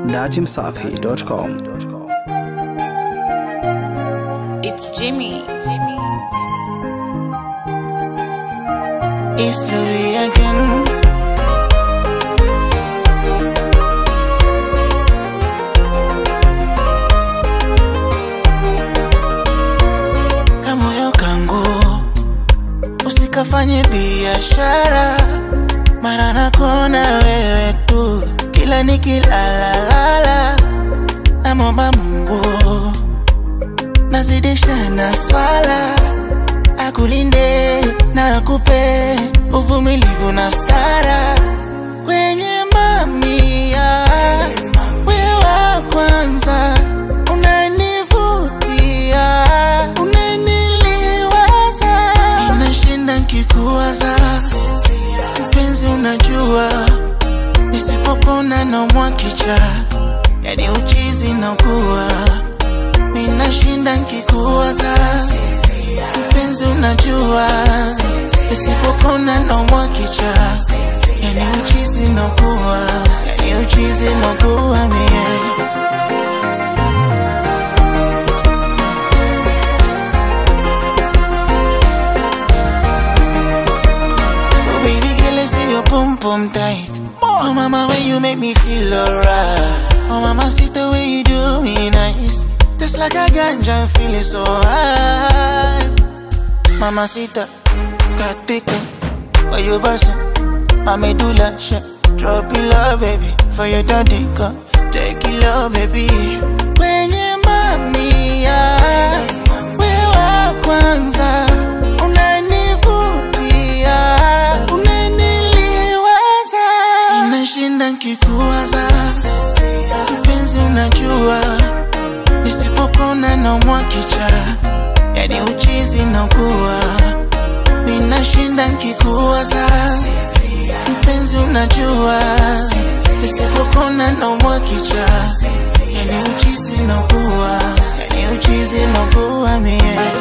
dachimsafi.com. It's Jimmy. It's Louis again. Kamoyo kangu usikafanye biashara, mara nakona wewe tu, kila nikilala namwomba Mungu nazidisha na swala, akulinde na akupe uvumilivu na stara. Kwenye mamia wewe wa kwanza, unanivutia, unaniliwaza, inashinda nikikuwaza. Mpenzi unajua, nisipokona na mwakicha, yani uchizi na kuwa, inashinda nikikuwaza. Mpenzi unajua, nisipokona na mwakicha, yani uchizi na kuwa, yani uchizi na kuwa mie. Pum pum tight. Oh mama, when you make me feel alright. Oh mama, see the way you do me nice. Just like a ganja, I'm feeling so high. Mama, sita, katika, why you bustin'? Mama, do la shit. Drop it low, baby, for your daddy, come. Take it low, baby. When you mommy, yeah, we wa kwanza, unanivutia, inashinda nikikuwaza. Mpenzi unajua, nisipokona na mwakicha, yani uchizi na kuwa, inashinda nikikuwaza. Mpenzi unajua, nisipokona na mwakicha, yani uchizi na kuwa, yani uchizi na kuwa mie.